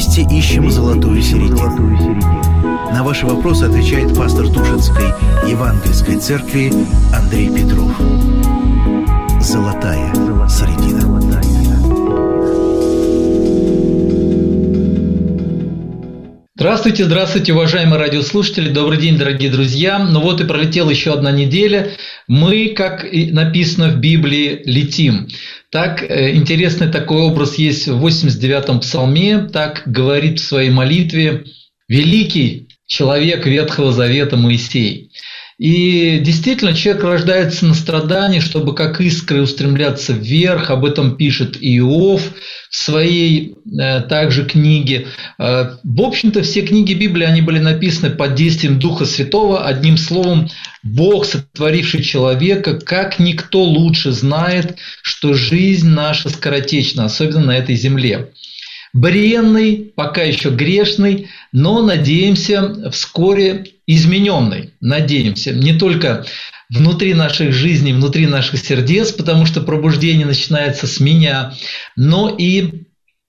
Вместе ищем золотую середину. На ваши вопросы отвечает пастор Тушинской Евангельской церкви Андрей Петров. Золотая середина. Здравствуйте, здравствуйте, уважаемые радиослушатели, добрый день, дорогие друзья. Ну вот и пролетела еще одна неделя. Мы, как и написано в Библии, летим. Так, интересный такой образ есть в 89-м псалме. Так говорит в своей молитве великий человек Ветхого Завета Моисей. И действительно, человек рождается на страдании, чтобы как искры устремляться вверх. Об этом пишет Иов в своей также книге. В общем-то, все книги Библии, они были написаны под действием Духа Святого. Одним словом, Бог, сотворивший человека, как никто лучше знает, что жизнь наша скоротечна, особенно на этой земле. Бренный, пока еще грешный, но, надеемся, вскоре измененный. Надеемся. Не только внутри наших жизней, внутри наших сердец, потому что пробуждение начинается с меня, но и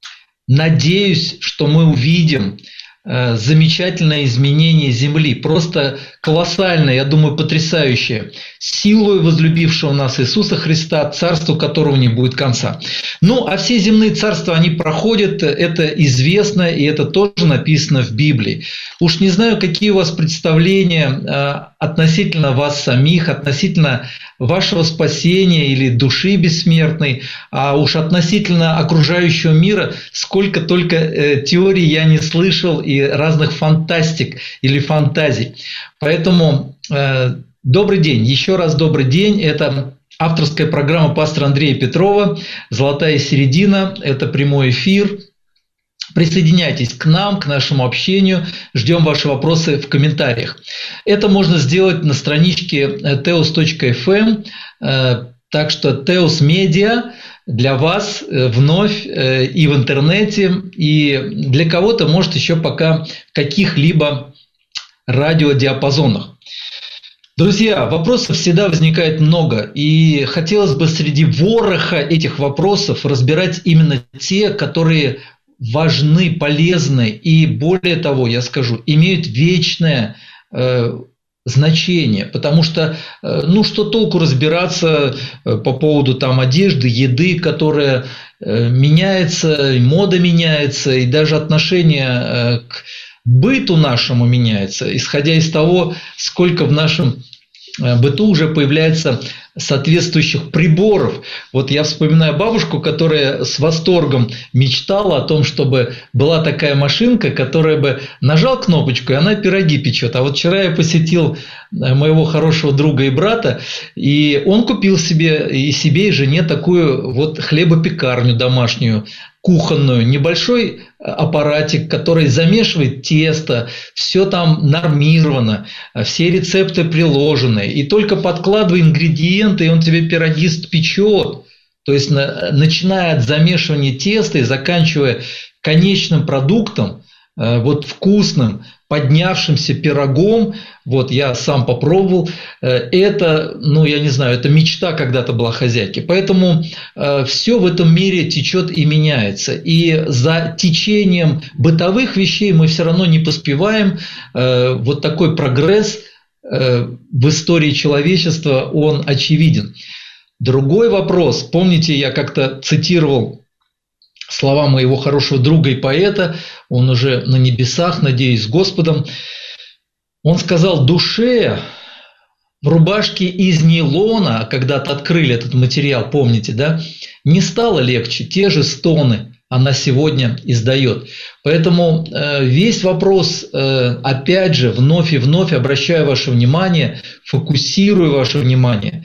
надеюсь, что мы увидим замечательное изменение Земли, просто колоссальное, я думаю, потрясающее, силою возлюбившего нас Иисуса Христа, царству которого не будет конца. Ну, а все земные царства, они проходят, это известно, и это тоже написано в Библии. Уж не знаю, какие у вас представления относительно вас самих, относительно вашего спасения или души бессмертной, а уж относительно окружающего мира, сколько только теорий я не слышал и разных фантастик или фантазий. Поэтому добрый день, еще раз добрый день. Это авторская программа пастора Андрея Петрова «Золотая середина». Это прямой эфир. Присоединяйтесь к нам, к нашему общению. Ждем ваши вопросы в комментариях. Это можно сделать на страничке teos.fm. Так что Teos Media для вас вновь и в интернете, и для кого-то, может, еще пока в каких-либо радиодиапазонах. Друзья, вопросов всегда возникает много, и хотелось бы среди вороха этих вопросов разбирать именно те, которые важны, полезны и, более того, я скажу, имеют вечное значение, потому что, что толку разбираться по поводу там одежды, еды, которая меняется, мода меняется, и даже отношение к быту нашему меняется, исходя из того, сколько в нашем быту уже появляется соответствующих приборов. Вот я вспоминаю бабушку, которая с восторгом мечтала о том, чтобы была такая машинка, которая бы нажал кнопочку, и она пироги печет. А вот вчера я посетил моего хорошего друга и брата, и он купил себе и жене такую вот хлебопекарню домашнюю, кухонную, небольшой аппаратик, который замешивает тесто, все там нормировано, все рецепты приложены, и только подкладывай ингредиенты, и он тебе пирогист печет. То есть, начиная от замешивания теста и заканчивая конечным продуктом, вот вкусным, поднявшимся пирогом, вот я сам попробовал, это, я не знаю, это мечта когда-то была хозяйки. Поэтому все в этом мире течет и меняется. И за течением бытовых вещей мы все равно не поспеваем. Вот такой прогресс в истории человечества, он очевиден. Другой вопрос. Помните, я как-то цитировал слова моего хорошего друга и поэта, он уже на небесах, надеюсь, с Господом. Он сказал: душе в рубашке из нейлона, когда-то открыли этот материал, помните, да, не стало легче, те же стоны она сегодня издает. Поэтому весь вопрос, опять же, вновь и вновь обращаю ваше внимание, фокусирую ваше внимание.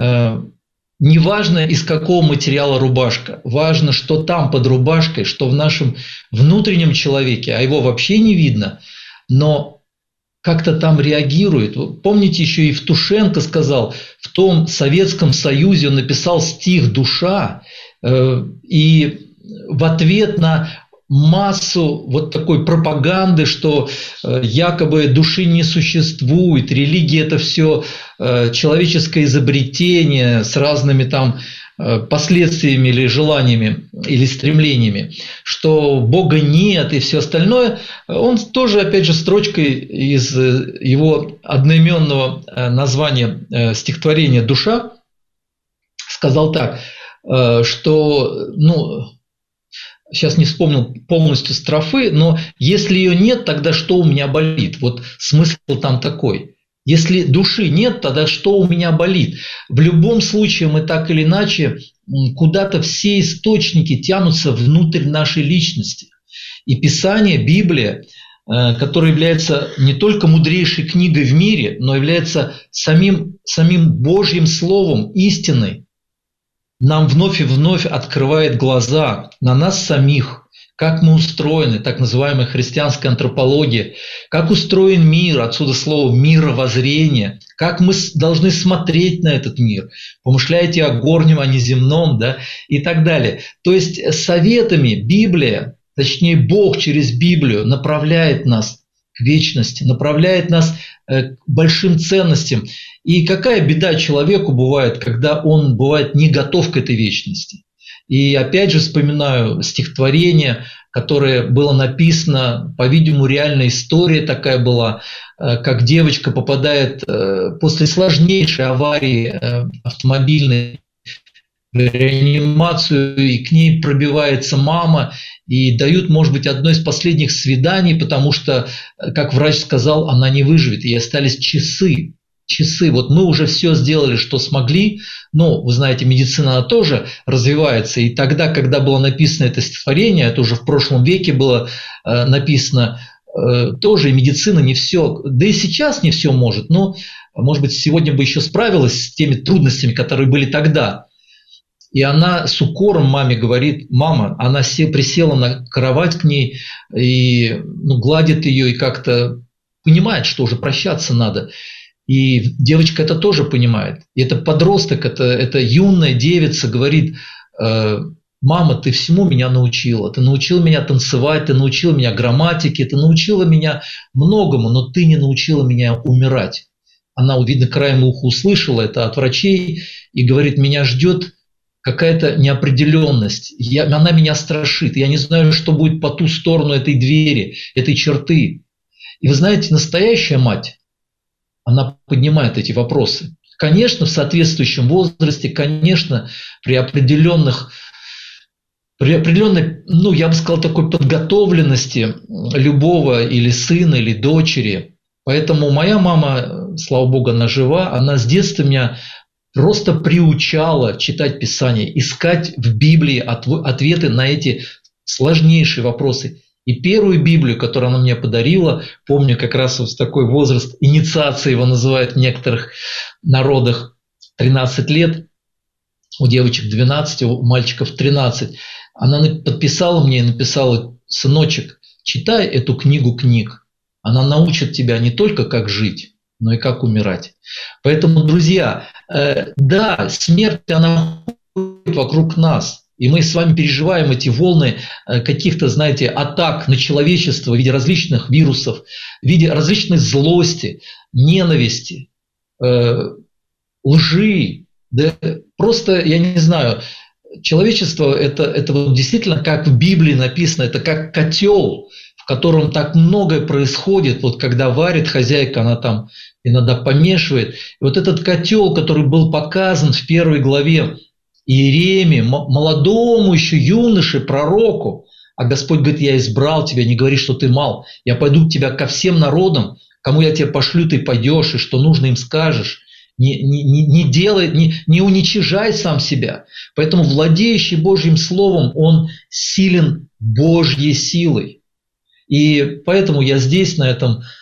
Не важно, из какого материала рубашка, важно, что там под рубашкой, что в нашем внутреннем человеке, а его вообще не видно, но как-то там реагирует. Помните, еще и Евтушенко сказал, в том Советском Союзе он написал стих «Душа», и в ответ на массу вот такой пропаганды, что якобы души не существует, религия – это все человеческое изобретение с разными там последствиями или желаниями, или стремлениями, что Бога нет и все остальное, он тоже, опять же, строчкой из его одноименного названия стихотворения «Душа» сказал так, что, сейчас не вспомнил полностью строфы, но если ее нет, тогда что у меня болит? Вот смысл там такой. Если души нет, тогда что у меня болит? В любом случае мы так или иначе куда-то все источники тянутся внутрь нашей личности. И Писание, Библия, которая является не только мудрейшей книгой в мире, но является самим Божьим Словом, истиной, нам вновь и вновь открывает глаза на нас самих, как мы устроены, так называемая христианская антропология, как устроен мир, отсюда слово «мировоззрение», как мы должны смотреть на этот мир, помышляйте о горнем, а не земном, да, и так далее. То есть советами Библия, точнее Бог через Библию направляет нас к вечности, направляет нас к большим ценностям. И какая беда человеку бывает, когда он бывает не готов к этой вечности. И опять же вспоминаю стихотворение, которое было написано, по-видимому, реальная история такая была, как девочка попадает после сложнейшей аварии автомобильной в реанимацию, и к ней пробивается мама, и дают, может быть, одно из последних свиданий, потому что, как врач сказал, она не выживет, и остались часы. Вот мы уже все сделали, что смогли, но, вы знаете, медицина она тоже развивается, и тогда, когда было написано это стихотворение, это уже в прошлом веке было написано, тоже и медицина не все, да и сейчас не все может, но, может быть, сегодня бы еще справилась с теми трудностями, которые были тогда. И она с укором маме говорит, мама, она присела на кровать к ней и гладит ее и как-то понимает, что уже прощаться надо. И девочка это тоже понимает. И это подросток, это юная девица говорит, мама, ты всему меня научила. Ты научила меня танцевать, ты научила меня грамматике, ты научила меня многому, но ты не научила меня умирать. Она, видно, краем уха услышала это от врачей и говорит, меня ждет какая-то неопределенность, она меня страшит, я не знаю, что будет по ту сторону этой двери, этой черты. И вы знаете, настоящая мать, она поднимает эти вопросы. Конечно, в соответствующем возрасте, конечно, при определенной, я бы сказал, такой подготовленности любого или сына, или дочери. Поэтому моя мама, слава богу, она жива, она с детства меня просто приучала читать Писание, искать в Библии ответы на эти сложнейшие вопросы. И первую Библию, которую она мне подарила, помню как раз вот такой возраст инициации, его называют в некоторых народах, 13 лет, у девочек 12, у мальчиков 13. Она подписала мне и написала, сыночек, читай эту книгу книг. Она научит тебя не только как жить, но и как умирать. Поэтому, друзья, да, смерть, она вокруг нас. И мы с вами переживаем эти волны каких-то, знаете, атак на человечество в виде различных вирусов, в виде различной злости, ненависти, лжи. Да, просто, я не знаю, человечество это вот действительно, как в Библии написано, это как котел, в котором так многое происходит. Вот когда варит хозяйка, она там иногда помешивает. И вот этот котел, который был показан в 1 главе Иеремии, молодому еще юноше, пророку, а Господь говорит, я избрал тебя, не говори, что ты мал, я пойду к тебя ко всем народам, кому я тебя пошлю, ты пойдешь, и что нужно им скажешь. Не делай, не уничижай сам себя. Поэтому владеющий Божьим Словом, он силен Божьей силой. И поэтому я здесь, на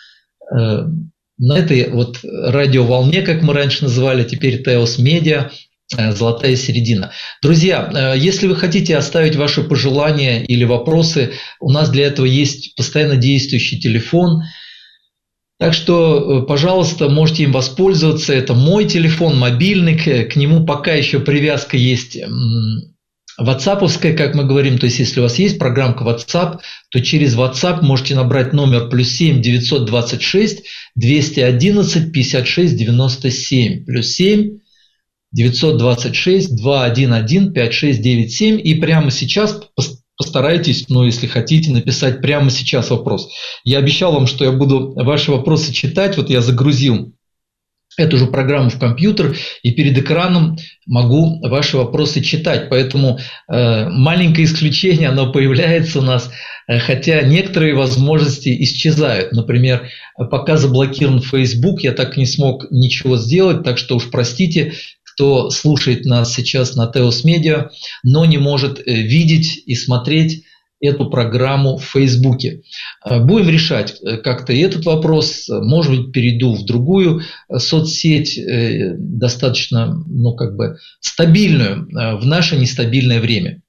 этой вот радиоволне, как мы раньше называли, теперь Теос Медиа, «Золотая середина». Друзья, если вы хотите оставить ваши пожелания или вопросы, у нас для этого есть постоянно действующий телефон. Так что, пожалуйста, можете им воспользоваться. Это мой телефон, мобильный, к нему пока еще привязка есть ватсаповская, как мы говорим. То есть, если у вас есть программка WhatsApp, то через WhatsApp можете набрать номер +7 926 211 56 97. +7 926-211-5697. И прямо сейчас постарайтесь, если хотите, написать прямо сейчас вопрос. Я обещал вам, что я буду ваши вопросы читать. Вот я загрузил эту же программу в компьютер, и перед экраном могу ваши вопросы читать. Поэтому маленькое исключение, оно появляется у нас, хотя некоторые возможности исчезают. Например, пока заблокирован Facebook, я так и не смог ничего сделать, так что уж простите, кто слушает нас сейчас на Теос Медиа, но не может видеть и смотреть эту программу в Фейсбуке. Будем решать как-то и этот вопрос. Может быть, перейду в другую соцсеть, достаточно, стабильную в наше нестабильное время.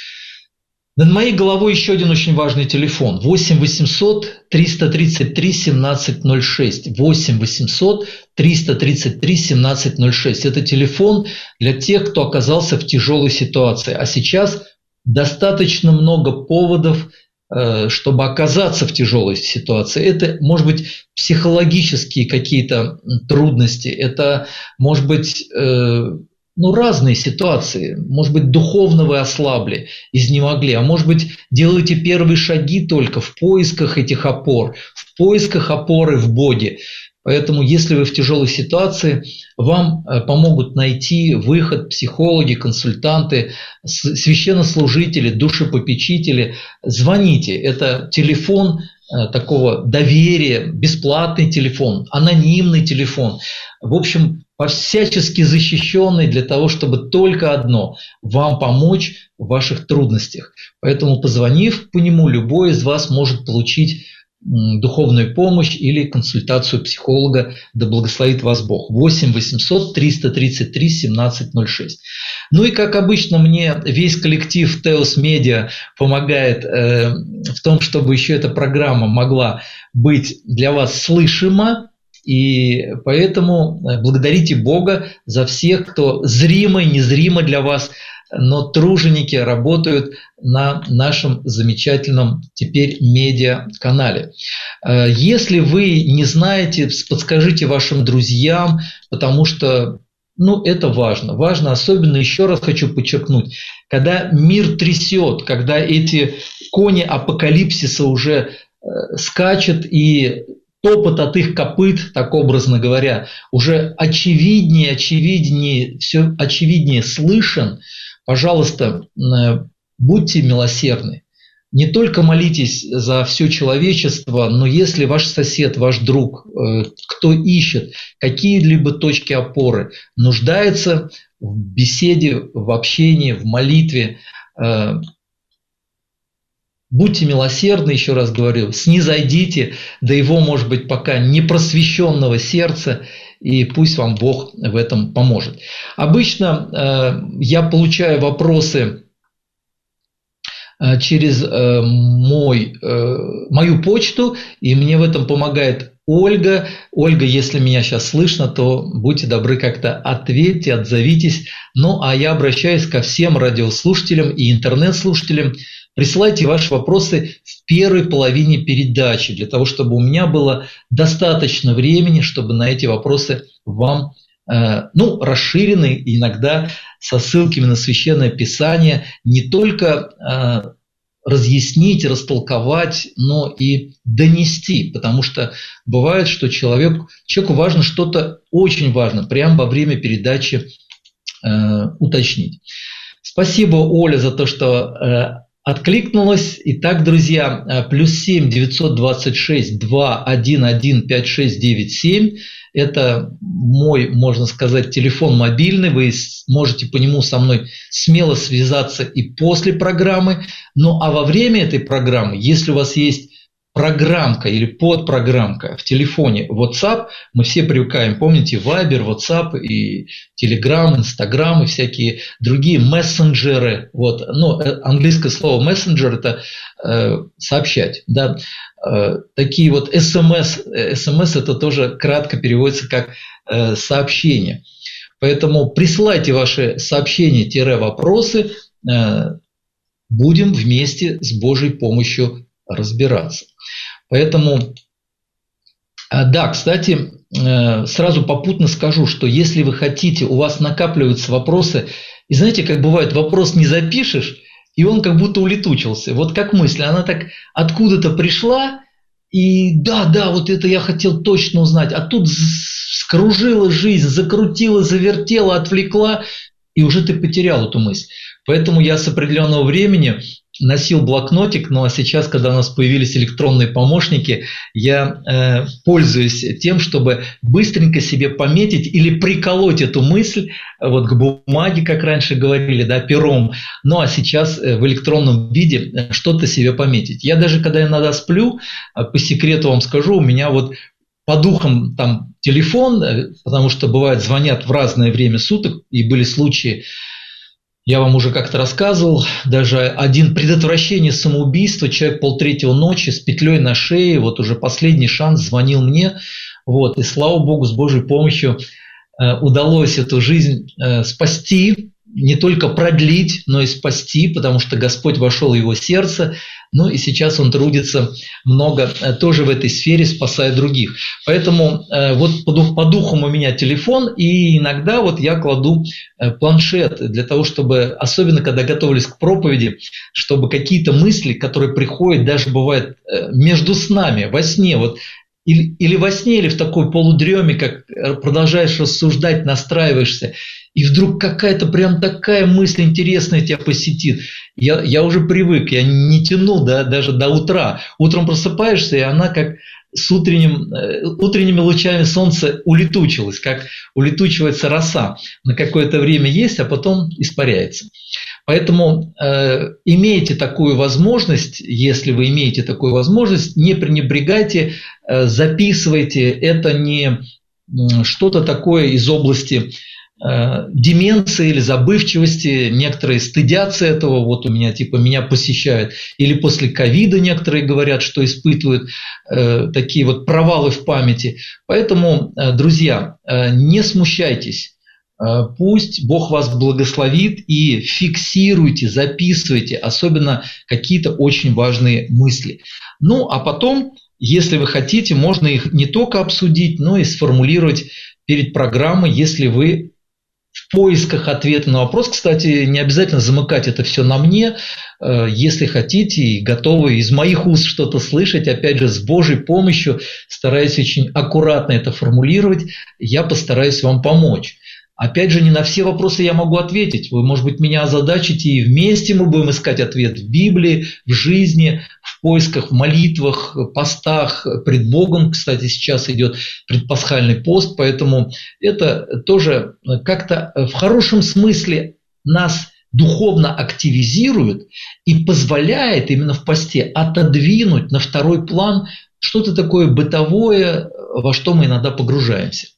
Над моей головой еще один очень важный телефон. 8 800 333 1706. 8 800 333 1706. Это телефон для тех, кто оказался в тяжелой ситуации. А сейчас достаточно много поводов, чтобы оказаться в тяжелой ситуации. Это, может быть, психологические какие-то трудности, это, может быть, разные ситуации. Может быть, духовно вы ослабли, изнемогли, а может быть, делаете первые шаги только в поисках этих опор, в поисках опоры в Боге. Поэтому, если вы в тяжелой ситуации, вам помогут найти выход психологи, консультанты, священнослужители, душепопечители. Звоните. Это телефон такого доверия, бесплатный телефон, анонимный телефон. В общем, всячески защищенный для того, чтобы только одно – вам помочь в ваших трудностях. Поэтому, позвонив по нему, любой из вас может получить духовную помощь или консультацию психолога, да благословит вас Бог. 8 800 333 1706. И как обычно, мне весь коллектив Теос Медиа помогает в том, чтобы еще эта программа могла быть для вас слышима. И поэтому благодарите Бога за всех, кто зримо и незримо для вас, но труженики работают на нашем замечательном теперь медиа-канале. Если вы не знаете, подскажите вашим друзьям, потому что это важно. Важно, особенно, еще раз хочу подчеркнуть, когда мир трясет, когда эти кони апокалипсиса уже скачут и топот от их копыт, так образно говоря, уже очевиднее, все очевиднее слышен. Пожалуйста, будьте милосердны. Не только молитесь за все человечество, но если ваш сосед, ваш друг, кто ищет какие-либо точки опоры, нуждается в беседе, в общении, в молитве, будьте милосердны, еще раз говорю, снизойдите до его, может быть, пока непросвещенного сердца, и пусть вам Бог в этом поможет. Обычно я получаю вопросы через мою почту, и мне в этом помогает Ольга. Ольга, если меня сейчас слышно, то будьте добры, как-то ответьте, отзовитесь. А я обращаюсь ко всем радиослушателям и интернет-слушателям. Присылайте ваши вопросы в первой половине передачи, для того, чтобы у меня было достаточно времени, чтобы на эти вопросы вам, расширенные, иногда со ссылками на Священное Писание, не только разъяснить, растолковать, но и донести. Потому что бывает, что человеку важно что-то очень важно, прямо во время передачи уточнить. Спасибо, Оля, за то, что откликнулась. Итак, друзья, +7 926 211 5697. Это мой, можно сказать, телефон мобильный. Вы можете по нему со мной смело связаться и после программы. А во время этой программы, если у вас есть программка или подпрограммка в телефоне WhatsApp, мы все привыкаем, помните, Viber, WhatsApp и Telegram, Instagram и всякие другие мессенджеры. Английское слово мессенджер – это сообщать, да. Такие вот SMS это тоже кратко переводится как сообщение. Поэтому присылайте ваши сообщения-вопросы, будем вместе с Божьей помощью разбираться. Поэтому, да, кстати, сразу попутно скажу, что если вы хотите, у вас накапливаются вопросы, и знаете, как бывает, вопрос не запишешь, и он как будто улетучился. Вот как мысль, она так откуда-то пришла, и да, вот это я хотел точно узнать, а тут скружила жизнь, закрутила, завертела, отвлекла, и уже ты потерял эту мысль. Поэтому я с определенного времени носил блокнотик, ну а сейчас, когда у нас появились электронные помощники, я пользуюсь тем, чтобы быстренько себе пометить или приколоть эту мысль вот к бумаге, как раньше говорили, да, пером, ну а сейчас в электронном виде что-то себе пометить. Я даже, когда иногда сплю, по секрету вам скажу, у меня вот по духам там телефон, потому что бывает звонят в разное время суток, и были случаи, я вам уже как-то рассказывал, даже один предотвращение самоубийства, человек 2:30 ночи с петлей на шее, вот уже последний шанс, звонил мне, вот, и слава богу, с Божьей помощью удалось эту жизнь спасти, не только продлить, но и спасти, потому что Господь вошел в его сердце, ну и сейчас он трудится много тоже в этой сфере, спасая других. Поэтому вот по духам у меня телефон, и иногда вот я кладу планшет для того, чтобы, особенно когда готовлюсь к проповеди, чтобы какие-то мысли, которые приходят, даже бывает между снами, во сне, вот, или во сне, или в такой полудреме, как продолжаешь рассуждать, настраиваешься, и вдруг какая-то прям такая мысль интересная тебя посетит. Я уже привык, я не тяну даже до утра. Утром просыпаешься, и она как с утренними лучами солнца улетучилась, как улетучивается роса. На какое-то время есть, а потом испаряется. Поэтому имейте такую возможность, если вы имеете такую возможность, не пренебрегайте, записывайте. Это не что-то такое из области деменции или забывчивости. Некоторые стыдятся этого, вот у меня меня посещают. Или после ковида некоторые говорят, что испытывают такие вот провалы в памяти. Поэтому, друзья, не смущайтесь. Пусть Бог вас благословит, и фиксируйте, записывайте, особенно какие-то очень важные мысли. Ну, а потом, если вы хотите, можно их не только обсудить, но и сформулировать перед программой, если вы в поисках ответа на вопрос. Кстати, не обязательно замыкать это все на мне. Если хотите и готовы из моих уст что-то слышать, опять же, с Божьей помощью, стараюсь очень аккуратно это формулировать, я постараюсь вам помочь. Опять же, не на все вопросы я могу ответить. Вы, может быть, меня озадачите, и вместе мы будем искать ответ в Библии, в жизни, в поисках, в молитвах, постах, пред Богом. Кстати, сейчас идет предпасхальный пост, поэтому это тоже как-то в хорошем смысле нас духовно активизирует и позволяет именно в посте отодвинуть на второй план что-то такое бытовое, во что мы иногда погружаемся.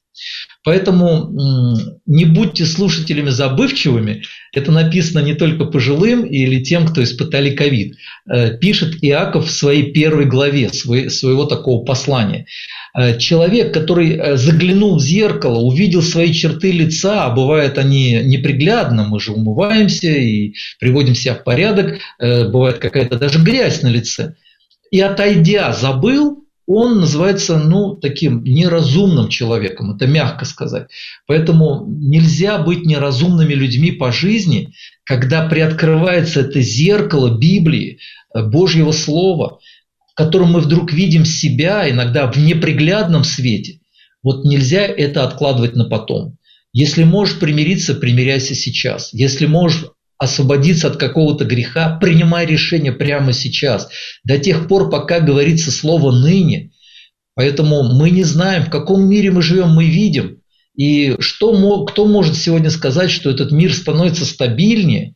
Поэтому не будьте слушателями забывчивыми. Это написано не только пожилым или тем, кто испытали ковид. Пишет Иаков в своей 1 главе своего такого послания. Человек, который заглянул в зеркало, увидел свои черты лица, а бывает они неприглядно, мы же умываемся и приводим себя в порядок, бывает какая-то даже грязь на лице. И отойдя, забыл, он называется, таким неразумным человеком, это мягко сказать. Поэтому нельзя быть неразумными людьми по жизни, когда приоткрывается это зеркало Библии, Божьего Слова, в котором мы вдруг видим себя иногда в неприглядном свете. Вот нельзя это откладывать на потом. Если можешь примириться, примиряйся сейчас. Если можешь освободиться от какого-то греха, принимай решение прямо сейчас, до тех пор, пока говорится слово «ныне». Поэтому мы не знаем, в каком мире мы живем, мы видим. И кто может сегодня сказать, что этот мир становится стабильнее?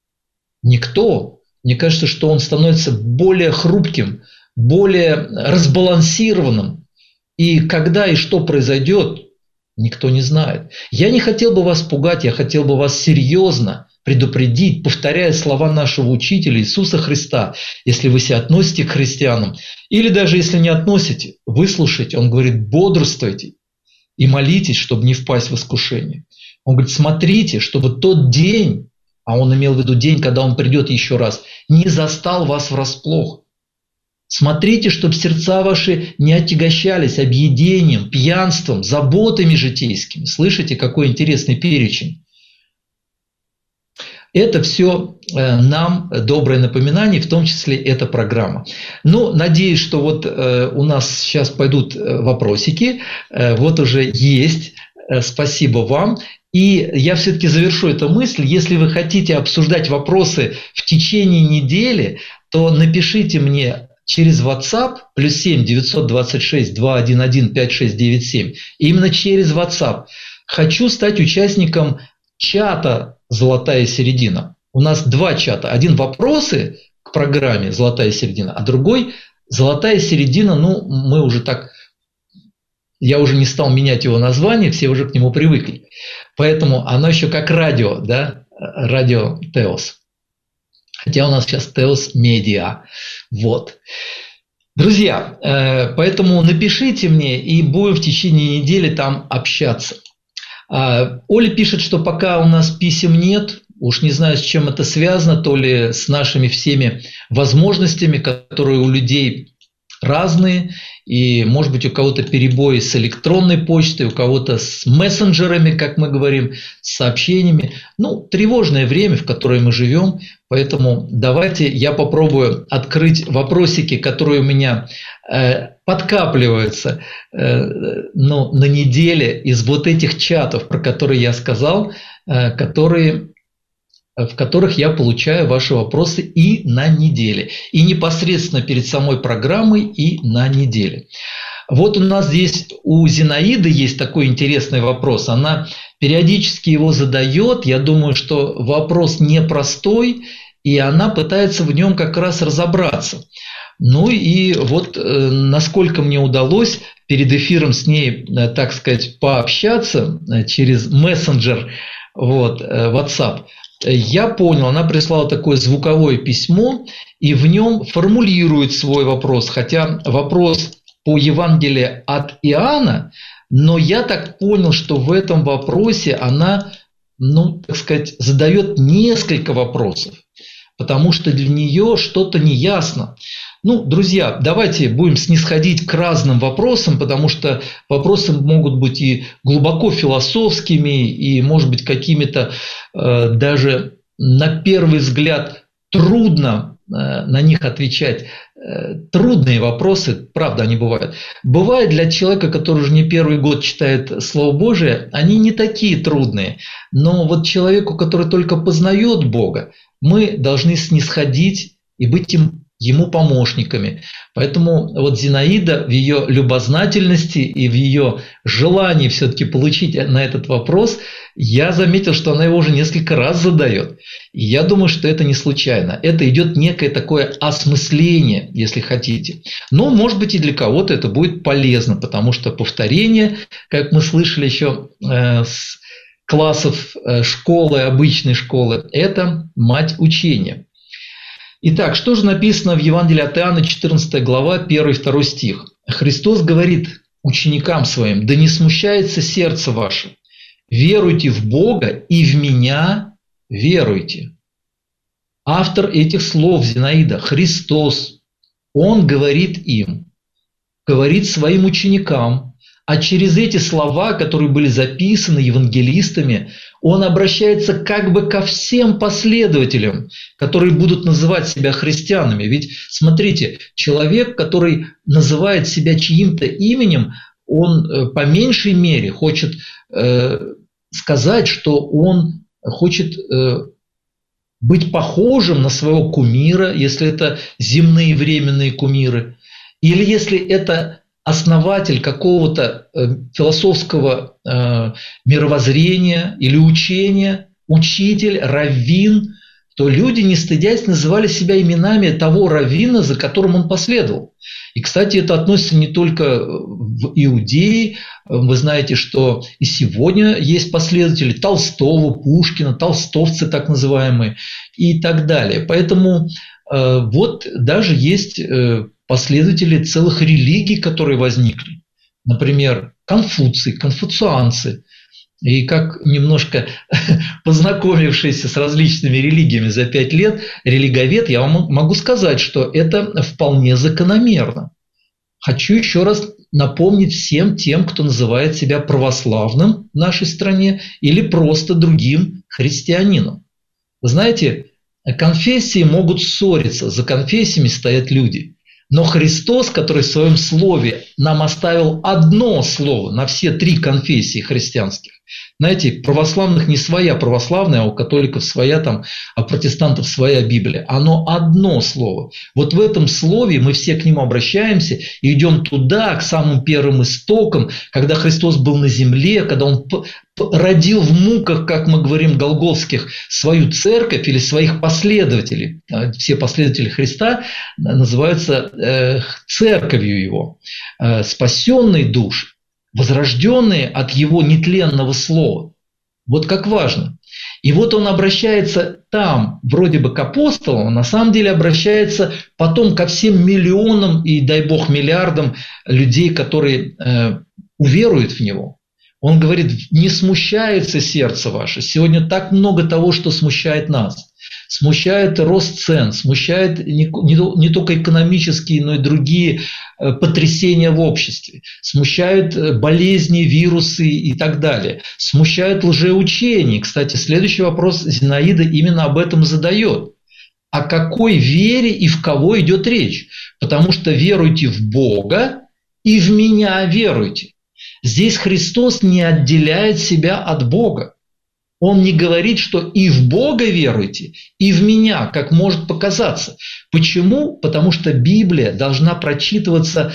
Никто. Мне кажется, что он становится более хрупким, более разбалансированным. И когда и что произойдет, никто не знает. Я не хотел бы вас пугать, я хотел бы вас серьезно предупредить, повторяя слова нашего учителя Иисуса Христа, если вы себя относите к христианам, или даже если не относите, выслушайте, он говорит, бодрствуйте и молитесь, чтобы не впасть в искушение. Он говорит, смотрите, чтобы тот день, а он имел в виду день, когда он придет еще раз, не застал вас врасплох. Смотрите, чтобы сердца ваши не отягощались объедением, пьянством, заботами житейскими. Слышите, какой интересный перечень? Это все нам доброе напоминание, в том числе эта программа. Ну, надеюсь, что вот у нас сейчас пойдут вопросики. Вот уже есть. Спасибо вам. И я все-таки завершу эту мысль. Если вы хотите обсуждать вопросы в течение недели, то напишите мне через WhatsApp +7 926 211 5697. Именно через WhatsApp. Хочу стать участником чата «Золотая середина». У нас 2 чата. Один вопросы к программе «Золотая середина», а другой «Золотая середина». Ну, мы уже так... Я уже не стал менять его название, все уже к нему привыкли. Поэтому оно еще как радио, да, радио Теос. Хотя у нас сейчас Теос Медиа. Вот. Друзья, поэтому напишите мне, и будем в течение недели там общаться. Оля пишет, что пока у нас писем нет, уж не знаю, с чем это связано, то ли с нашими всеми возможностями, которые у людей разные, и, может быть, у кого-то перебои с электронной почтой, у кого-то с мессенджерами, как мы говорим, с сообщениями. Ну, тревожное время, в которое мы живем, поэтому давайте я попробую открыть вопросики, которые у меня подкапливаются на неделе из вот этих чатов, про которые я сказал, в которых я получаю ваши вопросы и на неделе, и непосредственно перед самой программой, и на неделе. Вот у нас здесь у Зинаиды есть такой интересный вопрос. Она периодически его задает. Я думаю, что вопрос непростой, и она пытается в нем как раз разобраться. Ну и вот насколько мне удалось перед эфиром с ней, так сказать, пообщаться через мессенджер, вот, WhatsApp, я понял, она прислала такое звуковое письмо, и в нем формулирует свой вопрос, хотя вопрос по Евангелию от Иоанна, но я так понял, что в этом вопросе она, так сказать, задает несколько вопросов, потому что для нее что-то неясно. Друзья, давайте будем снисходить к разным вопросам, потому что вопросы могут быть и глубоко философскими, и, может быть, какими-то даже на первый взгляд трудно на них отвечать. Трудные вопросы, правда, они бывают. Бывает для человека, который уже не первый год читает Слово Божие, они не такие трудные. Но вот человеку, который только познает Бога, мы должны снисходить и быть ему помощниками. Поэтому вот Зинаида в ее любознательности и в ее желании все-таки получить на этот вопрос, я заметил, что она его уже несколько раз задает. И я думаю, что это не случайно. Это идет некое такое осмысление, если хотите. Но, может быть, и для кого-то это будет полезно, потому что повторение, как мы слышали еще с классов школы, обычной школы, это мать учения. Итак, что же написано в Евангелии от Иоанна, 14 глава, 1-2 стих? Христос говорит ученикам своим: «Да не смущается сердце ваше, веруйте в Бога и в Меня веруйте». Автор этих слов, Зинаида, Христос, Он говорит им, говорит своим ученикам, а через эти слова, которые были записаны евангелистами, Он обращается как бы ко всем последователям, которые будут называть себя христианами. Ведь, смотрите, человек, который называет себя чьим-то именем, он по меньшей мере хочет сказать, что он хочет быть похожим на своего кумира, если это земные временные кумиры, или если это основатель какого-то философского мировоззрения или учения, учитель, раввин, то люди, не стыдясь, называли себя именами того раввина, за которым он последовал. И, кстати, это относится не только в Иудее. Вы знаете, что и сегодня есть последователи Толстого, Пушкина, толстовцы так называемые и так далее. Поэтому вот даже есть последователи целых религий, которые возникли. Например, Конфуций, конфуцианцы. И как немножко познакомившийся с различными религиями за 5 лет религовед, я вам могу сказать, что это вполне закономерно. Хочу еще раз напомнить всем тем, кто называет себя православным в нашей стране или просто другим христианином. Вы знаете, конфессии могут ссориться, за конфессиями стоят люди. Но Христос, который в своем слове нам оставил одно слово на все 3 конфессии христианских. Знаете, православных не своя православная, а у католиков своя, там, а у протестантов своя Библия. Оно одно слово. Вот в этом слове мы все к нему обращаемся и идем туда, к самым первым истокам, когда Христос был на земле, когда Он родил в муках, как мы говорим, голгофских, свою церковь или своих последователей. Все последователи Христа называются церковью Его. Спасенные души, возрожденные от Его нетленного слова. Вот как важно. И вот Он обращается там вроде бы к апостолам, а на самом деле обращается потом ко всем миллионам и, дай Бог, миллиардам людей, которые уверуют в Него. Он говорит, не смущается сердце ваше. Сегодня так много того, что смущает нас. Смущает рост цен, смущает не только экономические, но и другие потрясения в обществе. Смущают болезни, вирусы и так далее. Смущают лжеучения. Кстати, следующий вопрос Зинаида именно об этом задает. О какой вере и в кого идет речь? Потому что веруйте в Бога и в Меня веруйте. Здесь Христос не отделяет себя от Бога. Он не говорит, что и в Бога веруйте, и в Меня, как может показаться. Почему? Потому что Библия должна прочитываться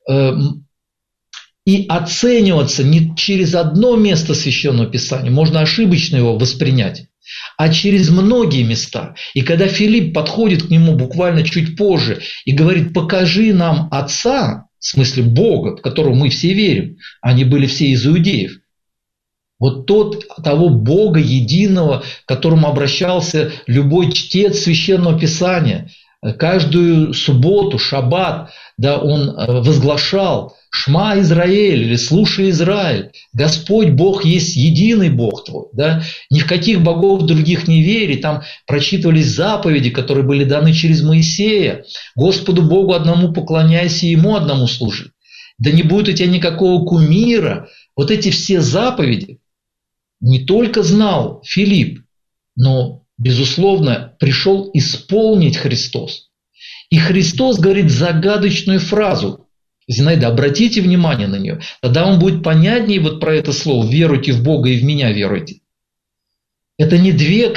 и оцениваться не через одно место Священного Писания, можно ошибочно его воспринять, а через многие места. И когда Филипп подходит к нему буквально чуть позже и говорит, покажи нам Отца, в смысле Бога, в которого мы все верим, они были все из иудеев. Вот того Бога единого, к которому обращался любой чтец Священного Писания, каждую субботу, шаббат, да, он возглашал «Шма Израиль» или «Слушай, Израиль, Господь Бог есть единый Бог твой». Да? Ни в каких богов других не верь. Там прочитывались заповеди, которые были даны через Моисея. «Господу Богу одному поклоняйся, Ему одному служи». Да не будет у тебя никакого кумира. Вот эти все заповеди не только знал Филипп, но, безусловно, пришел исполнить Христос. И Христос говорит загадочную фразу. Зинаида, обратите внимание на нее. Тогда вам будет понятнее вот про это слово «веруйте в Бога и в Меня веруйте». Это не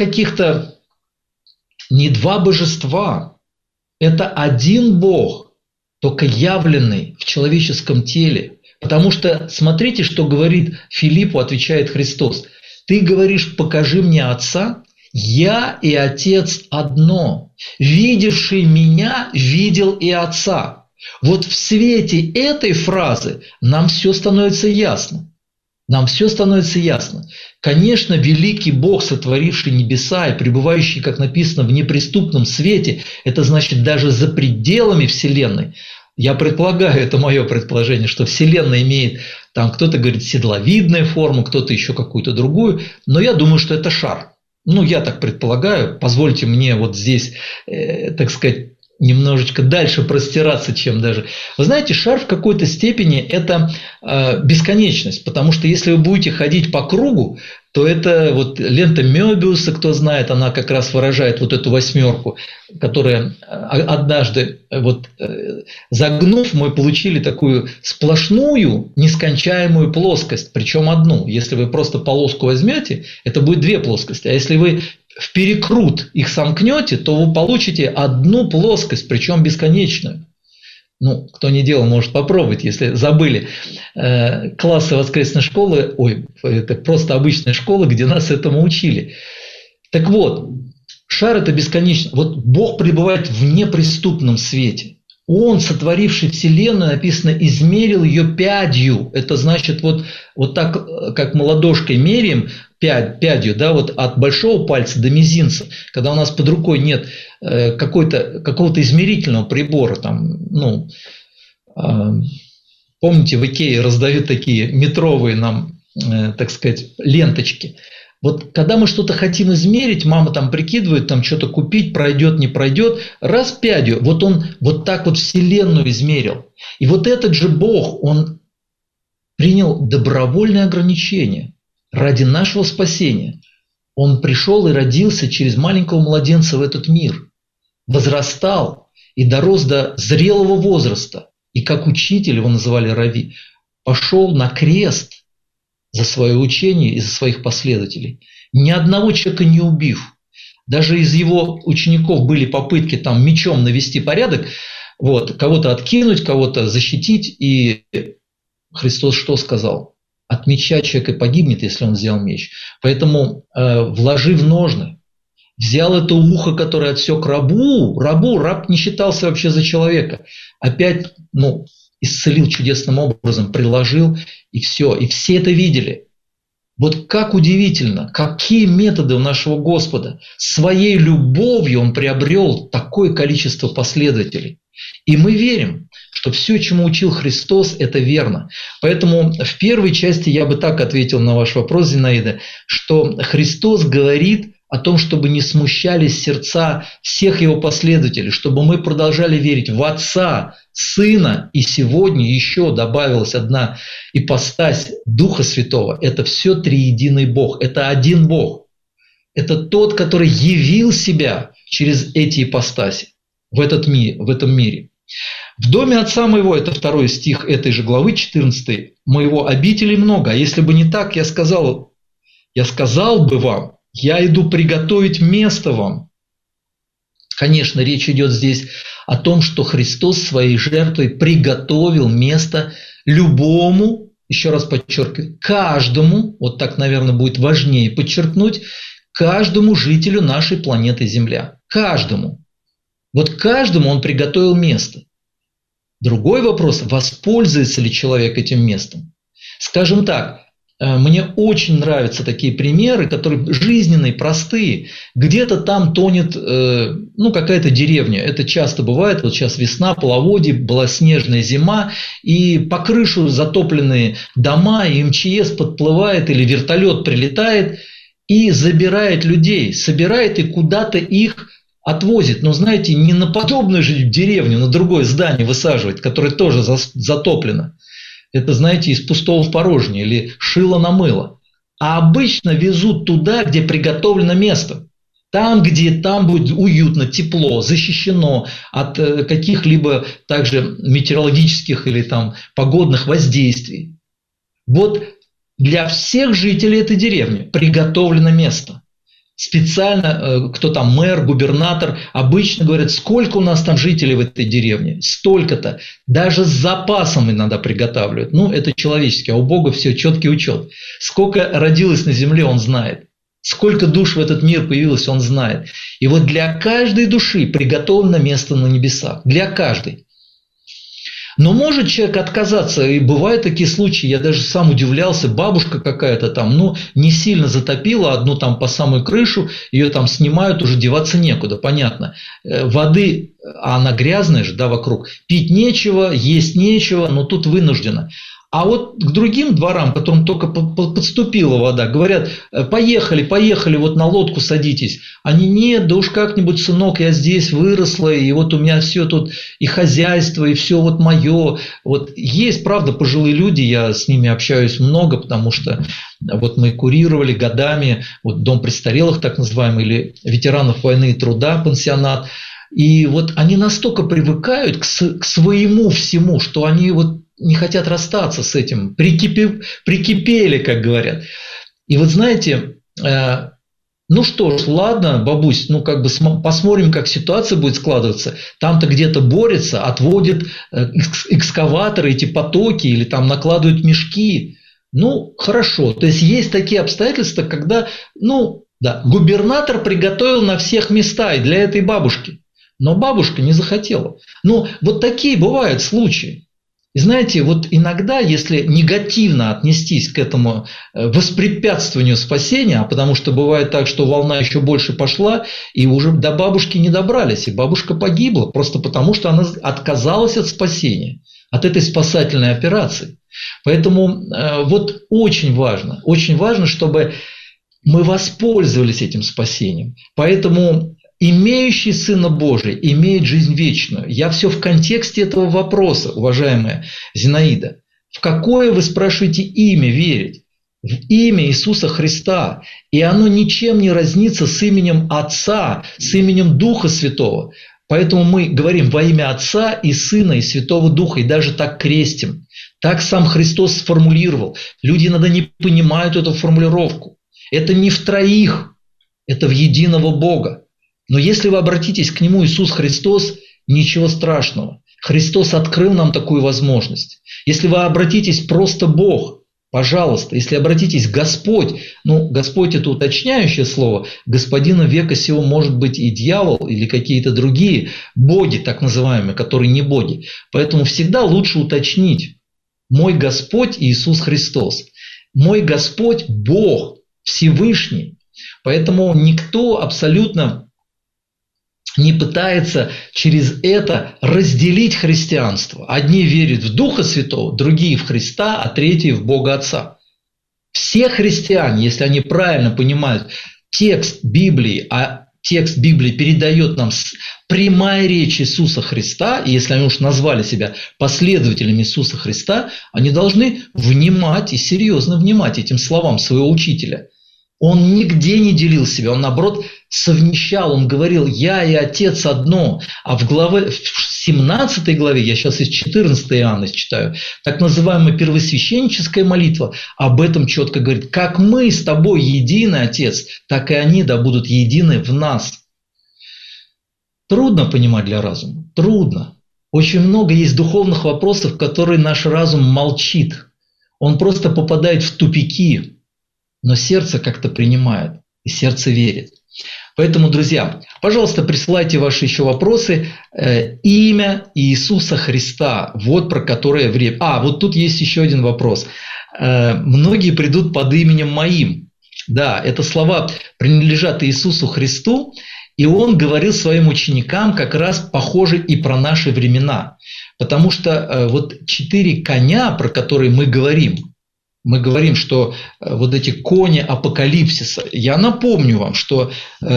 два божества. Это один Бог, только явленный в человеческом теле. Потому что смотрите, что говорит Филиппу, отвечает Христос. Ты говоришь, покажи мне Отца, я и Отец одно. Видевший Меня видел и Отца. Вот в свете этой фразы нам все становится ясно. Нам все становится ясно. Конечно, великий Бог, сотворивший небеса и пребывающий, как написано, в неприступном свете, это значит даже за пределами Вселенной. Я предполагаю, это мое предположение, что Вселенная имеет, там кто-то говорит, седловидную форму, кто-то еще какую-то другую, но я думаю, что это шар. Я так предполагаю, позвольте мне вот здесь, так сказать, немножечко дальше простираться, чем даже… Вы знаете, шар в какой-то степени – это бесконечность, потому что если вы будете ходить по кругу, то это вот лента Мёбиуса, кто знает, она как раз выражает вот эту восьмерку, которая однажды, вот, загнув, мы получили такую сплошную, нескончаемую плоскость, причем одну. Если вы просто полоску возьмете, это будет 2 плоскости, а если вы в перекрут их сомкнете, то вы получите одну плоскость, причем бесконечную. Кто не делал, может попробовать, если забыли. Классы воскресной школы, это просто обычная школа, где нас этому учили. Так вот, шар – это бесконечно. Вот Бог пребывает в неприступном свете. Он, сотворивший Вселенную, написано, измерил ее пядью. Это значит, вот так, как мы ладошкой меряем, пядью, да, вот от большого пальца до мизинца, когда у нас под рукой нет какого-то измерительного прибора, помните, в Икее раздают такие метровые нам так сказать, ленточки. Вот когда мы что-то хотим измерить, мама там прикидывает, там что-то купить, пройдет, не пройдет, раз пядью, вот он вот так вот Вселенную измерил. И вот этот же Бог, он принял добровольное ограничение ради нашего спасения. Он пришел и родился через маленького младенца в этот мир, возрастал и дорос до зрелого возраста. И как учитель, его называли Рави, пошел на крест за свое учение и за своих последователей, ни одного человека не убив. Даже из его учеников были попытки там мечом навести порядок, вот, кого-то откинуть, кого-то защитить. И Христос что сказал? От меча человек и погибнет, если он взял меч. Поэтому вложи в ножны. Взял это ухо, которое отсек рабу, раб не считался вообще за человека. Опять, исцелил чудесным образом, приложил, и все. И все это видели. Вот как удивительно, какие методы у нашего Господа. Своей любовью Он приобрел такое количество последователей. И мы верим, что все, чему учил Христос, это верно. Поэтому в первой части я бы так ответил на ваш вопрос, Зинаида, что Христос говорит о том, чтобы не смущались сердца всех Его последователей, чтобы мы продолжали верить в Отца, Сына, и сегодня еще добавилась одна ипостась Духа Святого. Это все триединый Бог, это один Бог. Это тот, который явил себя через эти ипостаси в этом мире. В доме Отца моего, это 2 стих этой же главы 14, моего обителей много. А если бы не так, я сказал бы вам, я иду приготовить место вам. Конечно, речь идет здесь о том, что Христос своей жертвой приготовил место любому, еще раз подчеркиваю, каждому, вот так, наверное, будет важнее подчеркнуть, каждому жителю нашей планеты Земля. Каждому. Вот каждому Он приготовил место. Другой вопрос, воспользуется ли человек этим местом. Скажем так, мне очень нравятся такие примеры, которые жизненные, простые. Где-то там тонет какая-то деревня. Это часто бывает. Вот сейчас весна, половодье, была снежная зима, и по крышу затопленные дома, и МЧС подплывает, или вертолет прилетает и забирает людей, собирает и куда-то их отвозит. Но знаете, не на подобную же деревню, на другое здание высаживает, которое тоже затоплено. Это, знаете, из пустого в порожнее или шило на мыло. А обычно везут туда, где приготовлено место. Там, где там будет уютно, тепло, защищено от каких-либо также метеорологических или там погодных воздействий. Вот для всех жителей этой деревни приготовлено место. Специально, кто там, мэр, губернатор, обычно говорят, сколько у нас там жителей в этой деревне, столько-то. Даже с запасом иногда приготавливают. Это человечески, а у Бога все четкий учет. Сколько родилось на земле, Он знает. Сколько душ в этот мир появилось, Он знает. И вот для каждой души приготовлено место на небесах. Для каждой. Но может человек отказаться, и бывают такие случаи, я даже сам удивлялся, бабушка какая-то там, не сильно затопила, одну там по самую крышу, ее там снимают, уже деваться некуда, понятно. Воды, а она грязная же, вокруг, пить нечего, есть нечего, но тут вынуждена. А вот к другим дворам, которым только подступила вода, говорят, поехали, вот на лодку садитесь. Они, нет, да уж как-нибудь, сынок, я здесь выросла, и вот у меня все тут, и хозяйство, и все вот мое. Вот есть, правда, пожилые люди, я с ними общаюсь много, потому что вот мы курировали годами вот дом престарелых, так называемый, или ветеранов войны и труда, пансионат. И вот они настолько привыкают к своему всему, что они вот не хотят расстаться с этим, прикипели, как говорят. И вот знаете, что ж, ладно, бабусь, посмотрим, как ситуация будет складываться. Там-то где-то борются, отводят экскаваторы, эти потоки, или там накладывают мешки. Хорошо. То есть есть такие обстоятельства, когда, губернатор приготовил на всех места и для этой бабушки. Но бабушка не захотела. Вот такие бывают случаи. И знаете, вот иногда, если негативно отнестись к этому воспрепятствованию спасения, потому что бывает так, что волна еще больше пошла, и уже до бабушки не добрались, и бабушка погибла, просто потому что она отказалась от спасения, от этой спасательной операции. Поэтому вот очень важно, чтобы мы воспользовались этим спасением. Поэтому имеющий Сына Божия имеет жизнь вечную. Я все в контексте этого вопроса, уважаемая Зинаида. В какое, вы спрашиваете, имя верить? В имя Иисуса Христа. И оно ничем не разнится с именем Отца, с именем Духа Святого. Поэтому мы говорим во имя Отца и Сына и Святого Духа, и даже так крестим. Так сам Христос сформулировал. Люди иногда не понимают эту формулировку. Это не в троих, это в единого Бога. Но если вы обратитесь к Нему, Иисус Христос, ничего страшного. Христос открыл нам такую возможность. Если вы обратитесь просто Бог, пожалуйста, если обратитесь Господь, Господь это уточняющее слово, господином века сего может быть и дьявол, или какие-то другие боги, так называемые, которые не боги. Поэтому всегда лучше уточнить: мой Господь Иисус Христос, мой Господь Бог Всевышний. Поэтому никто абсолютно не пытается через это разделить христианство. Одни верят в Духа Святого, другие в Христа, а третьи в Бога Отца. Все христиане, если они правильно понимают текст Библии, а текст Библии передает нам прямая речь Иисуса Христа, и если они уж назвали себя последователями Иисуса Христа, они должны внимать и серьезно внимать этим словам своего учителя. Он нигде не делил себя, он, наоборот, совмещал, он говорил: «Я и Отец одно». А в 17 главе, я сейчас из 14 Иоанна читаю, так называемая первосвященническая молитва об этом четко говорит: «Как мы с тобой едины, Отец, так и они да будут едины в нас». Трудно понимать для разума, трудно. Очень много есть духовных вопросов, в которые наш разум молчит. Он просто попадает в тупики. Но сердце как-то принимает, и сердце верит. Поэтому, друзья, пожалуйста, присылайте ваши еще вопросы. Имя Иисуса Христа, вот про которое время. Вот тут есть еще один вопрос. Многие придут под именем моим. Да, это слова принадлежат Иисусу Христу, и Он говорил своим ученикам как раз похоже и про наши времена. Потому что вот 4 коня, про которые мы говорим, что вот эти кони апокалипсиса, я напомню вам, что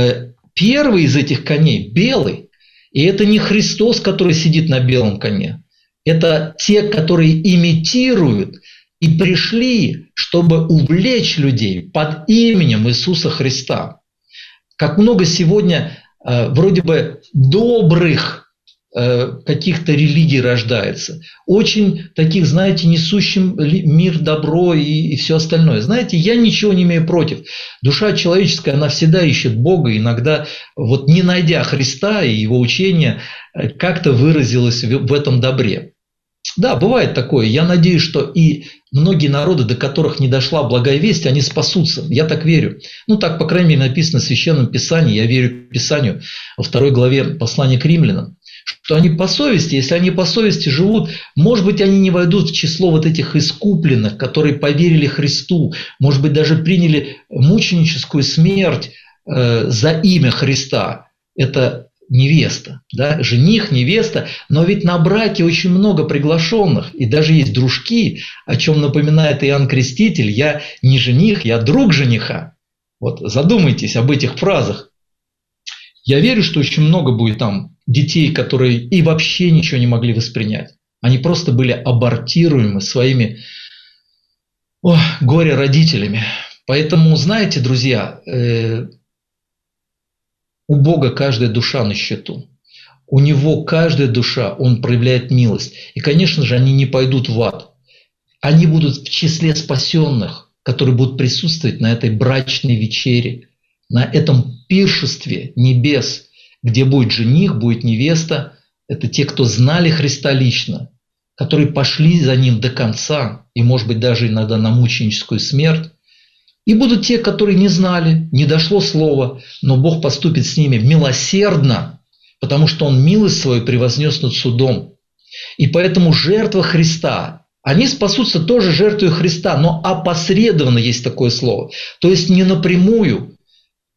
первый из этих коней белый, и это не Христос, который сидит на белом коне, это те, которые имитируют и пришли, чтобы увлечь людей под именем Иисуса Христа. Как много сегодня вроде бы добрых каких-то религий рождается. Очень таких, знаете, несущим мир, добро и все остальное. Знаете, я ничего не имею против. Душа человеческая, она всегда ищет Бога. Иногда, вот не найдя Христа и Его учения, как-то выразилась в этом добре. Да, бывает такое. Я надеюсь, что и многие народы, до которых не дошла благая весть, они спасутся. Я так верю. Так, по крайней мере, написано в Священном Писании. Я верю Писанию во 2 главе послания к римлянам, что они по совести, если они по совести живут, может быть, они не войдут в число вот этих искупленных, которые поверили Христу, может быть, даже приняли мученическую смерть за имя Христа. Это невеста, да? Жених, невеста, но ведь на браке очень много приглашенных, и даже есть дружки, о чем напоминает Иоанн Креститель: «Я не жених, я друг жениха». Вот задумайтесь об этих фразах. Я верю, что очень много будет там детей, которые и вообще ничего не могли воспринять. Они просто были абортируемы своими горе-родителями. Поэтому, знаете, друзья, у Бога каждая душа на счету. У Него каждая душа, Он проявляет милость. И, конечно же, они не пойдут в ад. Они будут в числе спасенных, которые будут присутствовать на этой брачной вечере, на этом пиршестве небес, где будет жених, будет невеста. Это те, кто знали Христа лично, которые пошли за Ним до конца, и, может быть, даже иногда на мученическую смерть. И будут те, которые не знали, не дошло слова, но Бог поступит с ними милосердно, потому что Он милость свою превознес над судом. И поэтому жертва Христа, они спасутся тоже жертвой Христа, но опосредованно есть такое слово. То есть не напрямую.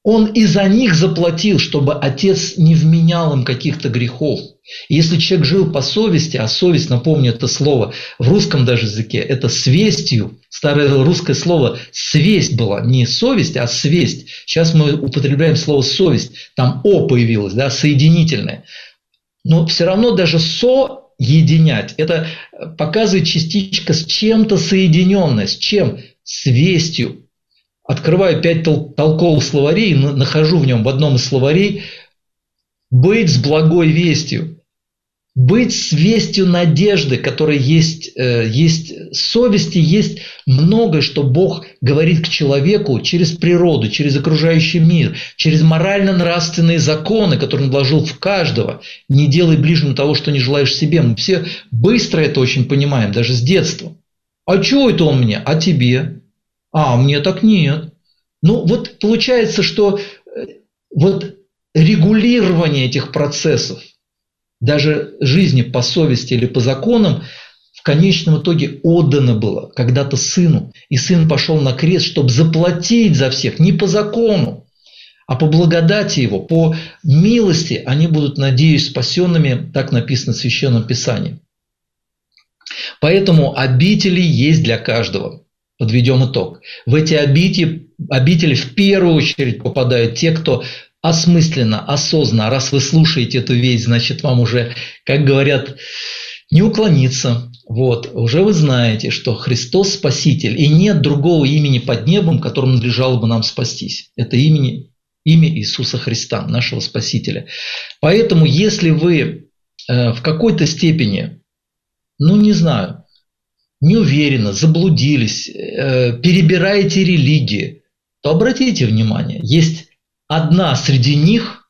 Он и за них заплатил, чтобы Отец не вменял им каких-то грехов. И если человек жил по совести, а совесть, напомню это слово, в русском даже языке, это свестью, старое русское слово «свесть» было, не совесть, а свесть. Сейчас мы употребляем слово «совесть», там «о» появилось, да, соединительное. Но все равно даже соединять, это показывает частичка с чем-то соединенное. С чем? С вестью. Открываю 5 толковых словарей и нахожу в нем в одном из словарей «быть с благой вестью». Быть с вестью надежды, которая есть совести, есть многое, что Бог говорит к человеку через природу, через окружающий мир, через морально-нравственные законы, которые Он вложил в каждого. Не делай ближнему того, что не желаешь себе. Мы все быстро это очень понимаем, даже с детства. А чего это он мне? А тебе? А мне так нет. Ну вот получается, что вот регулирование этих процессов, даже жизни по совести или по законам, в конечном итоге отдано было когда-то сыну. И сын пошел на крест, чтобы заплатить за всех, не по закону, а по благодати его, по милости они будут, надеюсь, спасенными, так написано в Священном Писании. Поэтому обители есть для каждого. Подведем итог. В эти обители в первую очередь попадают те, кто осмысленно, осознанно. Раз вы слушаете эту весть, значит, вам уже, как говорят, не уклониться. Вот, уже вы знаете, что Христос Спаситель, и нет другого имени под небом, которым надлежало бы нам спастись. Это имя Иисуса Христа, нашего Спасителя. Поэтому, если вы в какой-то степени, не знаю, не уверены, заблудились, перебираете религии, то обратите внимание, есть одна среди них,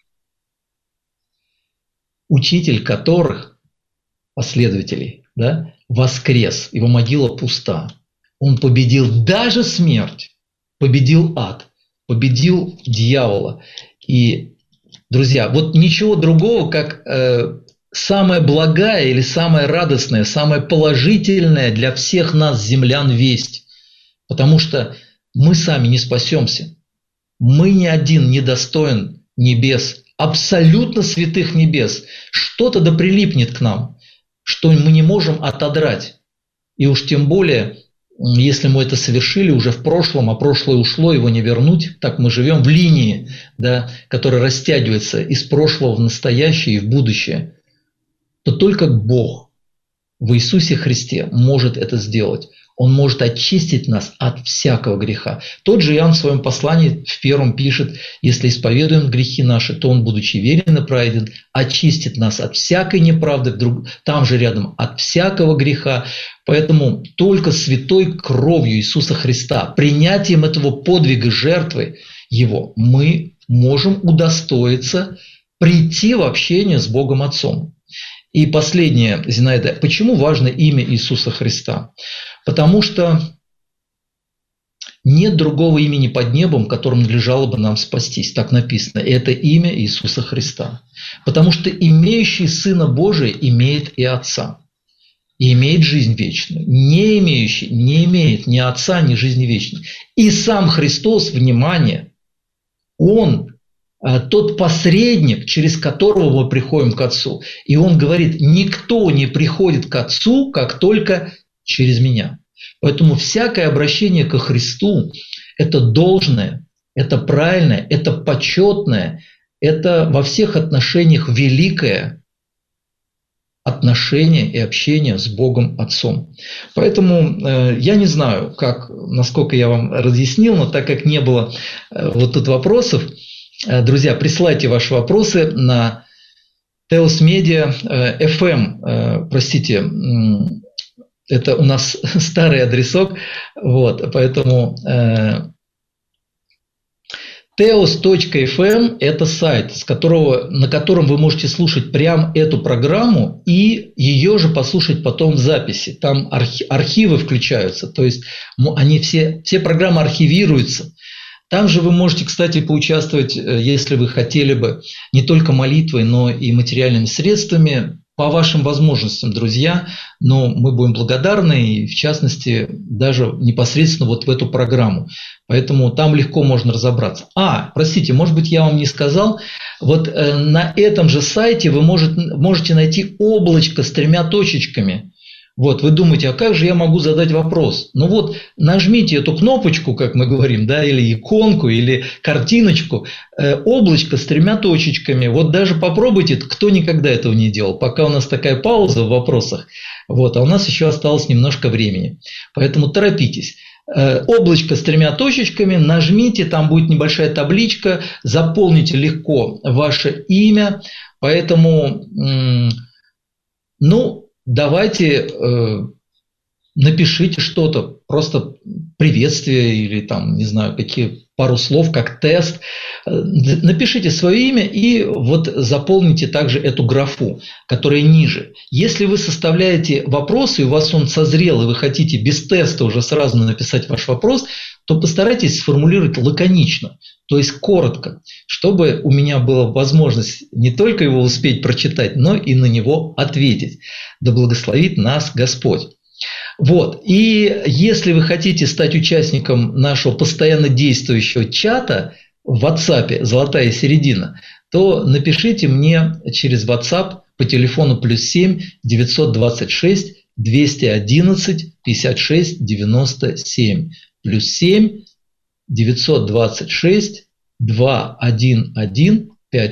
учитель которых, последователей, да, воскрес, его могила пуста. Он победил даже смерть, победил ад, победил дьявола. И, друзья, вот ничего другого, как самая благая или самая радостная, самая положительная для всех нас, землян, весть. Потому что мы сами не спасемся. Мы ни один не достоин небес, абсолютно святых небес. Что-то да прилипнет к нам, что мы не можем отодрать. И уж тем более, если мы это совершили уже в прошлом, а прошлое ушло, его не вернуть, так мы живем в линии, да, которая растягивается из прошлого в настоящее и в будущее, то только Бог в Иисусе Христе может это сделать. Он может очистить нас от всякого греха. Тот же Иоанн в своем послании в 1 пишет: если исповедуем грехи наши, то Он, будучи верен и праведен, очистит нас от всякой неправды, там же рядом, от всякого греха. Поэтому только святой кровью Иисуса Христа, принятием этого подвига жертвы Его, мы можем удостоиться прийти в общение с Богом Отцом. И последнее, Зинаида, почему важно имя Иисуса Христа? Потому что нет другого имени под небом, которым надлежало бы нам спастись. Так написано. И это имя Иисуса Христа. Потому что имеющий Сына Божия имеет и Отца. И имеет жизнь вечную. Не имеющий не имеет ни Отца, ни жизни вечной. И сам Христос, внимание, Он тот посредник, через которого мы приходим к Отцу. И Он говорит: никто не приходит к Отцу, как только через меня. Поэтому всякое обращение ко Христу – это должное, это правильное, это почетное, это во всех отношениях великое отношение и общение с Богом Отцом. Поэтому я не знаю, насколько я вам разъяснил, но так как не было вот тут вопросов, друзья, присылайте ваши вопросы на Teos Media FM, простите, это у нас старый адресок, вот, поэтому teos.fm – это сайт, на котором вы можете слушать прямо эту программу и ее же послушать потом в записи. Там архивы включаются, то есть они все программы архивируются. Там же вы можете, кстати, поучаствовать, если вы хотели бы, не только молитвой, но и материальными средствами, по вашим возможностям, друзья, но мы будем благодарны, и в частности, даже непосредственно вот в эту программу. Поэтому там легко можно разобраться. Простите, может быть, я вам не сказал, вот на этом же сайте вы можете найти облачко с 3 точечками. Вот, вы думаете, а как же я могу задать вопрос? Ну вот, нажмите эту кнопочку, как мы говорим, да, или иконку, или картиночку, облачко с 3 точечками. Вот даже попробуйте, кто никогда этого не делал, пока у нас такая пауза в вопросах, вот, а у нас еще осталось немножко времени. Поэтому торопитесь. Облачко с 3 точечками, нажмите, там будет небольшая табличка, заполните легко ваше имя, поэтому, давайте напишите что-то, просто приветствие или там, не знаю, пару слов, как тест. Напишите свое имя и вот заполните также эту графу, которая ниже. Если вы составляете вопрос, и у вас он созрел, и вы хотите без теста уже сразу написать ваш вопрос, то постарайтесь сформулировать лаконично, то есть коротко, чтобы у меня была возможность не только его успеть прочитать, но и на него ответить. Да благословит нас Господь. Вот. И если вы хотите стать участником нашего постоянно действующего чата в WhatsApp «Золотая середина», то напишите мне через WhatsApp по телефону +7 926 211 56 97. +7 926 211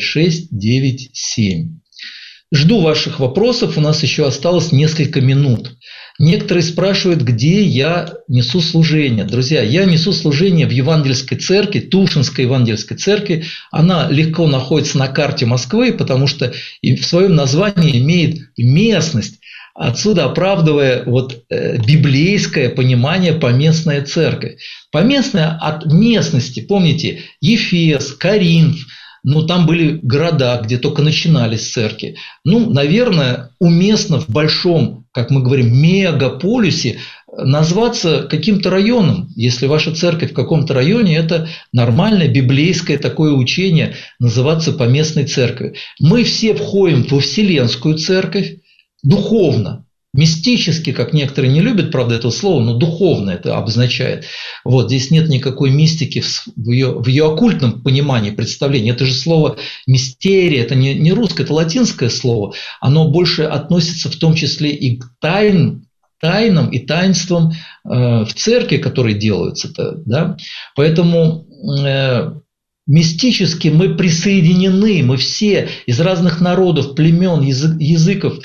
5697. Жду ваших вопросов, у нас еще осталось несколько минут. Некоторые спрашивают, где я несу служение. Друзья, я несу служение в Евангельской церкви, Тушинской Евангельской церкви. Она легко находится на карте Москвы, потому что в своем названии имеет местность, отсюда оправдывая библейское понимание поместная церковь. Поместная от местности, помните, Ефес, Коринф, там были города, где только начинались церкви. Наверное, уместно в большом, как мы говорим, мегаполисе назваться каким-то районом. Если ваша церковь в каком-то районе, это нормальное библейское такое учение называться поместной церковью. Мы все входим во Вселенскую церковь духовно. Мистически, как некоторые не любят, правда, этого слова, но духовно это обозначает. Вот, здесь нет никакой мистики в ее оккультном понимании, представлении. Это же слово «мистерия», это не русское, это латинское слово. Оно больше относится в том числе и к тайнам и таинствам в церкви, которые делаются. Да? Поэтому мистически мы присоединены, мы все из разных народов, племен, языков,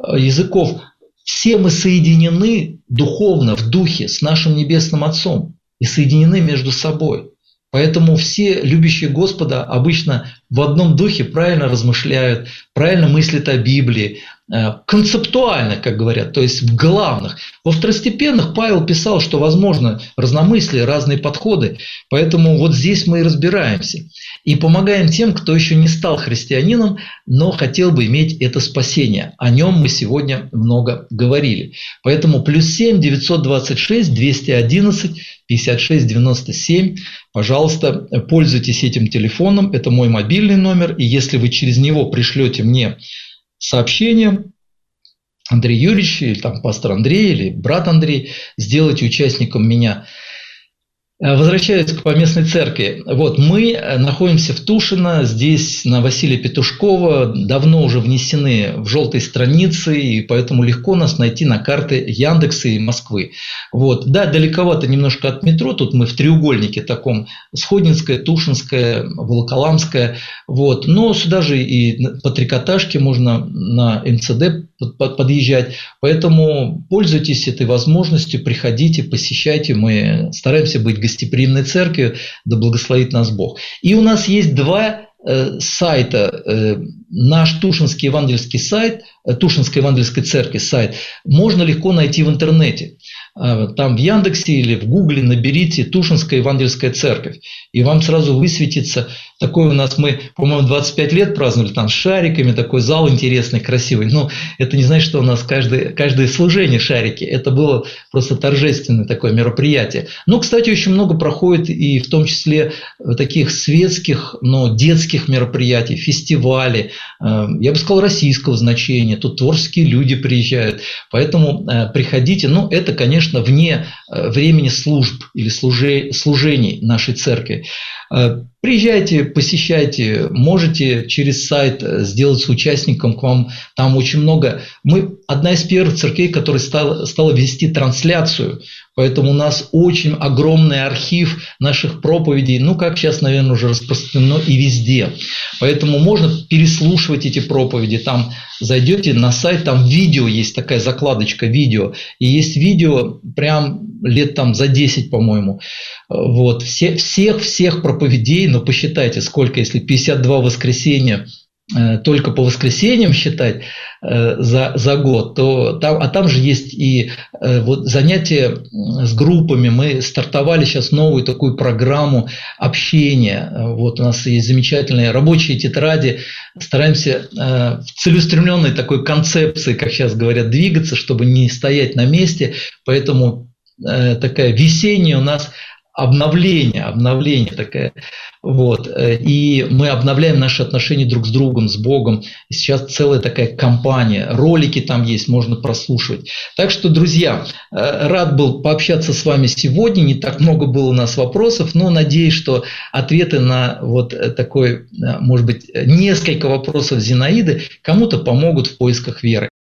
все мы соединены духовно, в духе с нашим Небесным Отцом и соединены между собой. Поэтому все любящие Господа обычно в одном духе правильно размышляют, правильно мыслят о Библии, концептуально, как говорят, то есть в главных. Во второстепенных Павел писал, что возможно разномыслие, разные подходы, поэтому вот здесь мы и разбираемся. И помогаем тем, кто еще не стал христианином, но хотел бы иметь это спасение. О нем мы сегодня много говорили. Поэтому +7 926 211 56 97. Пожалуйста, пользуйтесь этим телефоном. Это мой мобильный номер. И если вы через него пришлете мне сообщение, Андрей Юрьевич, или там пастор Андрей, или брат Андрей, сделайте участником меня. Возвращаясь к поместной церкви. Вот, мы находимся в Тушино, здесь на Василия Петушкова, давно уже внесены в желтые страницы, и поэтому легко нас найти на карте Яндекса и Москвы. Вот. Да, далековато немножко от метро, тут мы в треугольнике таком, Сходнинская, Тушинская, Волоколамская, вот. Но сюда же и по трикотажке можно на МЦД подъезжать, поэтому пользуйтесь этой возможностью, приходите, посещайте, мы стараемся быть гостеприимной церковью, да благословит нас Бог. И у нас есть 2 сайта. Наш Тушинский евангельский сайт, Тушинской евангельской церкви сайт, можно легко найти в интернете. там в Яндексе или в Гугле наберите Тушинская Евангельская церковь, и вам сразу высветится такой у нас, мы, по-моему, 25 лет праздновали там с шариками, такой зал интересный, красивый. Но это не значит, что у нас каждое служение шарики. Это было просто торжественное такое мероприятие. Но, кстати, очень много проходит и в том числе таких светских, но детских мероприятий, фестивалей, я бы сказал, российского значения. Тут творческие люди приезжают. Поэтому приходите. Ну, это, конечно, вне времени служб или служений нашей церкви. Приезжайте, посещайте, можете через сайт сделаться участником, к вам там очень много. Мы одна из первых церквей, которая стала вести трансляцию, поэтому у нас очень огромный архив наших проповедей, ну, как сейчас, наверное, уже распространено и везде. Поэтому можно переслушивать эти проповеди, там зайдете на сайт, там видео есть, такая закладочка видео, и есть видео прям лет там за 10, по-моему. Вот, всех проповедей, ну, посчитайте, сколько, если 52 воскресенья, только по воскресеньям считать за год, то там же есть и вот занятия с группами. Мы стартовали сейчас новую такую программу общения. Вот у нас есть замечательные рабочие тетради. Стараемся в целеустремленной такой концепции, как сейчас говорят, двигаться, чтобы не стоять на месте. Поэтому такая весенняя у нас обновление такое. Вот. И мы обновляем наши отношения друг с другом, с Богом. И сейчас целая такая кампания. Ролики там есть, можно прослушивать. Так что, друзья, рад был пообщаться с вами сегодня. Не так много было у нас вопросов, но надеюсь, что ответы на вот такой, может быть, несколько вопросов Зинаиды кому-то помогут в поисках веры.